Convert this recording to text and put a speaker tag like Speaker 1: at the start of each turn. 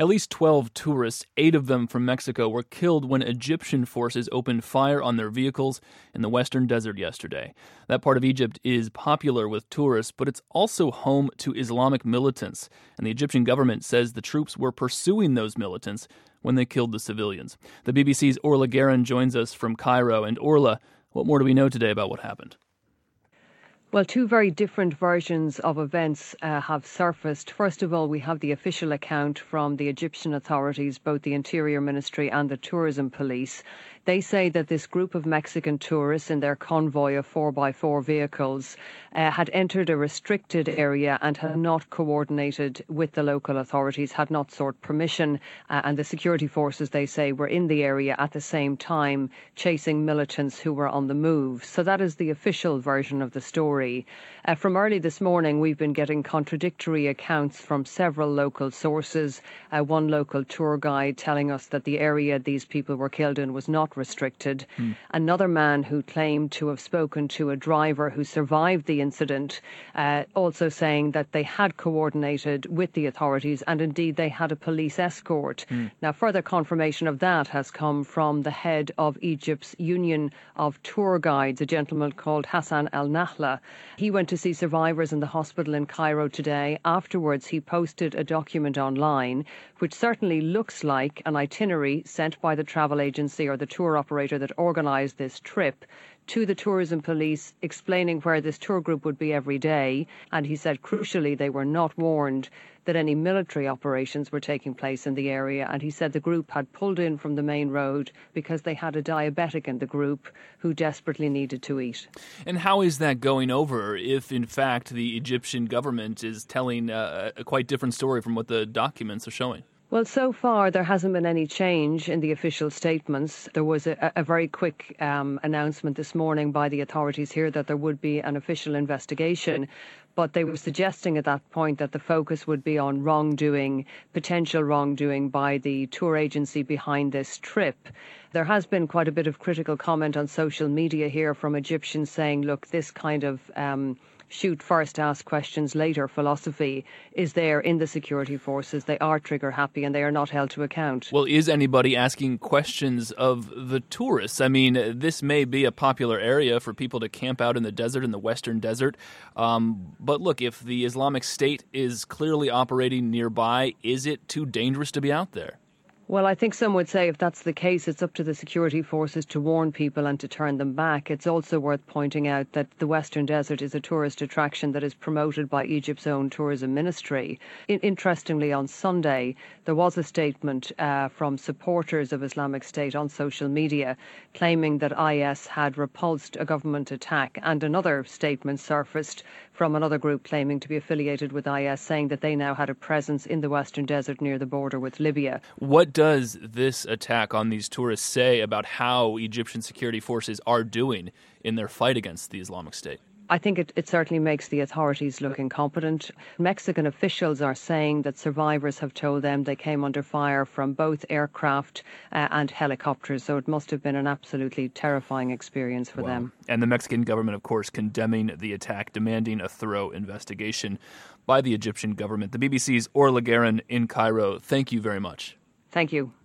Speaker 1: At least 12 tourists, 8 of them from Mexico, were killed when Egyptian forces opened fire on their vehicles in the western desert yesterday. That part of Egypt is popular with tourists, but it's also home to Islamic militants, and the Egyptian government says the troops were pursuing those militants when they killed the civilians. The BBC's Orla Guerin joins us from Cairo. And Orla, what more do we know today about what happened?
Speaker 2: Well, two very different versions of events have surfaced. First of all, we have the official account from the Egyptian authorities, both the Interior Ministry and the Tourism Police. They say that this group of Mexican tourists in their convoy of 4x4 vehicles had entered a restricted area and had not coordinated with the local authorities, had not sought permission, and the security forces, they say, were in the area at the same time chasing militants who were on the move. So that is the official version of the story. From early this morning, we've been getting contradictory accounts from several local sources. One local tour guide telling us that the area these people were killed in was not restricted. Another man who claimed to have spoken to a driver who survived the incident, also saying that they had coordinated with the authorities and indeed they had a police escort. Now, further confirmation of that has come from the head of Egypt's Union of Tour Guides, a gentleman called Hassan El Nahla. He went to see survivors in the hospital in Cairo today. Afterwards, he posted a document online which certainly looks like an itinerary sent by the travel agency or the tour operator that organised this trip to the tourism police, explaining where this tour group would be every day. And he said, crucially, they were not warned that any military operations were taking place in the area. And he said the group had pulled in from the main road because they had a diabetic in the group who desperately needed to eat.
Speaker 1: And how is that going over if, in fact, the Egyptian government is telling a quite different story from what the documents are showing?
Speaker 2: Well, so far, there hasn't been any change in the official statements. There was a very quick announcement this morning by the authorities here that there would be an official investigation. But they were suggesting at that point that the focus would be on wrongdoing, potential wrongdoing by the tour agency behind this trip. There has been quite a bit of critical comment on social media here from Egyptians saying, look, this kind of shoot first, ask questions later philosophy is there in the security forces. They are trigger happy and they are not held to account.
Speaker 1: Well, is anybody asking questions of the tourists? I mean, this may be a popular area for people to camp out in the desert, in the western desert. But look, if the Islamic State is clearly operating nearby, is it too dangerous to be out there?
Speaker 2: Well, I think some would say if that's the case, it's up to the security forces to warn people and to turn them back. It's also worth pointing out that the Western Desert is a tourist attraction that is promoted by Egypt's own tourism ministry. Interestingly, on Sunday, there was a statement from supporters of Islamic State on social media claiming that IS had repulsed a government attack, and another statement surfaced from another group claiming to be affiliated with IS, saying that they now had a presence in the Western Desert near the border with Libya.
Speaker 1: What does this attack on these tourists say about how Egyptian security forces are doing in their fight against the Islamic State?
Speaker 2: I think it certainly makes the authorities look incompetent. Mexican officials are saying that survivors have told them they came under fire from both aircraft and helicopters, so it must have been an absolutely terrifying experience for them.
Speaker 1: And the Mexican government, of course, condemning the attack, demanding a thorough investigation by the Egyptian government. The BBC's Orla Guerin in Cairo, thank you very much.
Speaker 2: Thank you.